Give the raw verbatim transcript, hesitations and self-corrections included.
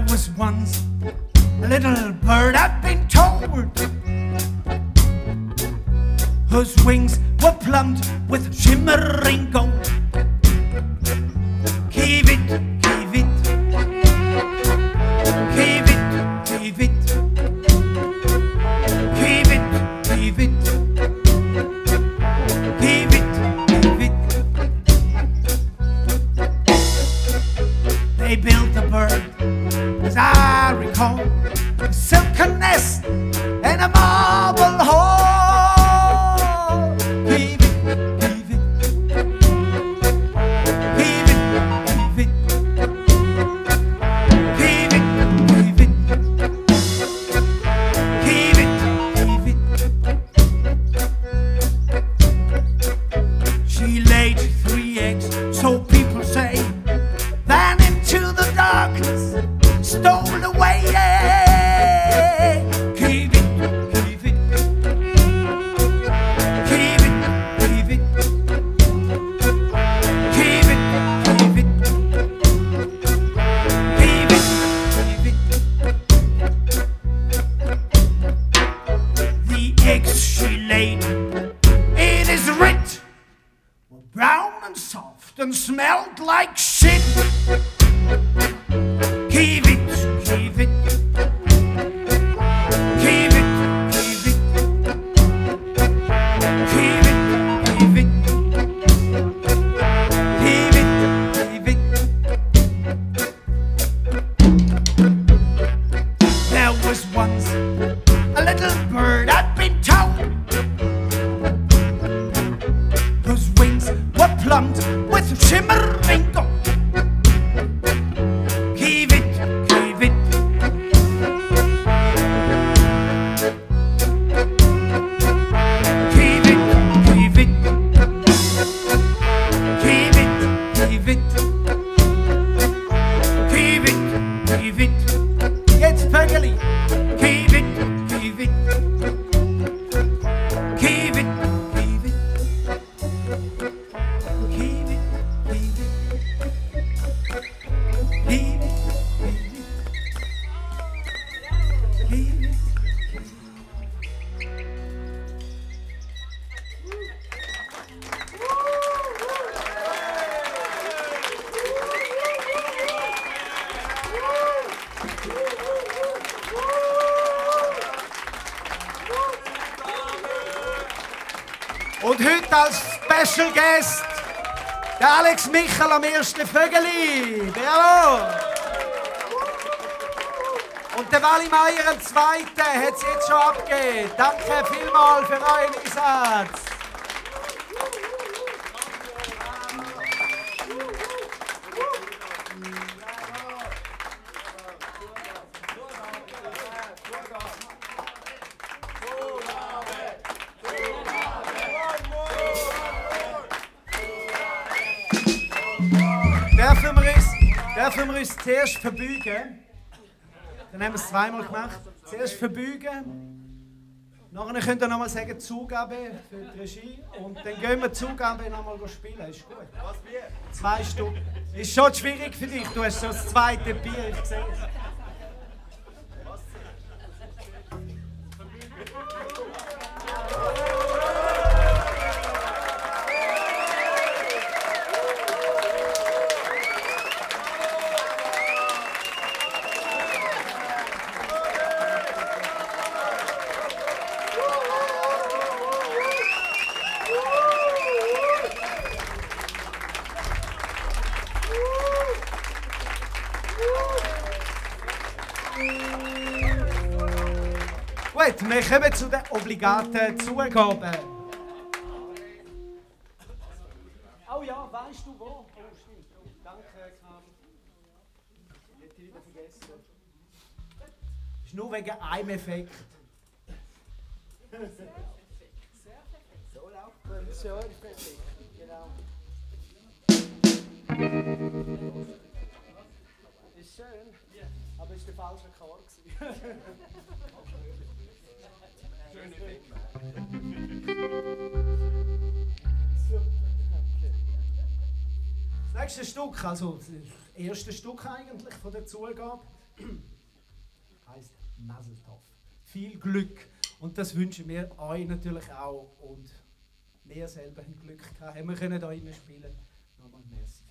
was once a little bird I've been told, whose wings were plumbed with shimmering gold. Give it, give it, give it, give it, give it, give it, give it, give it. They built a bird, as I recall, a silken nest in a marble hall. Give it, give it, give it, give it, give it, give it, give it, give it. She laid three eggs, so people say, then into the darkness stole away. Give it, give it, give it, give it, give it, give it, give it, give it. The eggs she laid, it is writ, were brown and soft and smelled like shit. Give it, give it, give it, give it, give it, give it, give it, give it. There was once a little bird I'd been told, whose wings were plumbed with shimmering gold. Give it, give it, give it, give it, give it, give it, give it, give it. Jetzt Pögeli. Give it, give it, give it, give it, give it, give it, give it. Und heute als Special Guest der Alex Michel am ersten Vögeli. Bravo! Und der Wally Meier am zweiten hat es jetzt schon abgegeben. Danke vielmals für euren Einsatz. Dürfen wir uns, dürfen wir uns zuerst verbeugen? Dann haben wir es zweimal gemacht. Zuerst verbeugen. Nachher könnt ihr nochmal sagen, Zugabe für die Regie. Und dann gehen wir Zugabe nochmal spielen. Ist gut. Was wir? Zwei Stück. Ist schon schwierig für dich. Du hast schon das zweite Bier, ich sehe es. Gut, wir kommen zu den obligaten Zugaben. Oh ja, weißt du wo? Oh, stimmt. Oh, danke, Kam. Ich hätte wieder vergessen. Ist nur wegen einem Effekt. So läuft es. So ist perfekt. Genau. Ist schön, aber ist der falsche Akkord. Schön Effekt. Das nächste Stück, also das erste Stück eigentlich von der Zugabe, Heißt Mazel Tov. Viel Glück. Und das wünschen wir euch natürlich auch. Und wir selber haben Glück gehabt. Haben wir können da rein spielen. Nochmal merci.